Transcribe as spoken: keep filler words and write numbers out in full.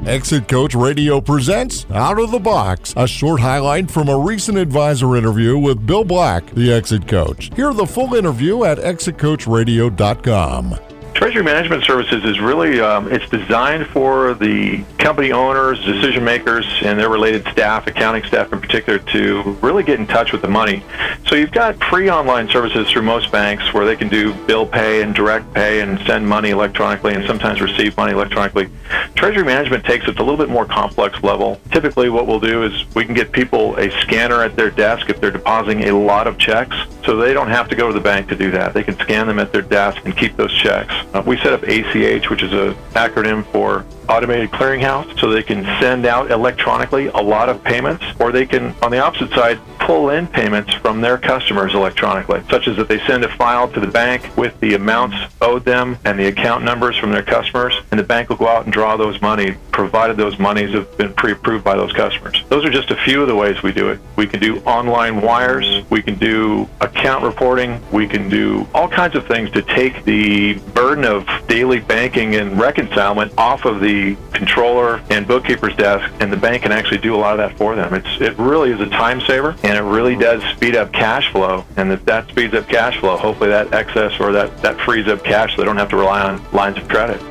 Exit Coach Radio presents Out of the Box, a short highlight from a recent advisor interview with Bill Black, the Exit Coach. Hear the full interview at exit coach radio dot com. Treasury Management Services is really, um, it's designed for the company owners, decision makers, and their related staff, accounting staff in particular, to really get in touch with the money. So you've got free online services through most banks where they can do bill pay and direct pay and send money electronically and sometimes receive money electronically. Treasury Management takes it to a little bit more complex level. Typically what we'll do is we can get people a scanner at their desk if they're depositing a lot of checks, so they don't have to go to the bank to do that. They can scan them at their desk and keep those checks. Uh, we set up A C H, which is an acronym for Automated Clearinghouse, so they can send out electronically a lot of payments, or they can, on the opposite side, pull in payments from their customers electronically, such as that they send a file to the bank with the amounts owed them and the account numbers from their customers, and the bank will go out and draw those money, provided those monies have been pre-approved by those customers. Those are just a few of the ways we do it. We can do online wires, we can do account reporting, we can do all kinds of things to take the burden of daily banking and reconcilement off of the controller and bookkeeper's desk, and the bank can actually do a lot of that for them. It's it really is a time saver, and it really does speed up cash flow, and if that speeds up cash flow, hopefully that excess or that, that frees up cash so they don't have to rely on lines of credit.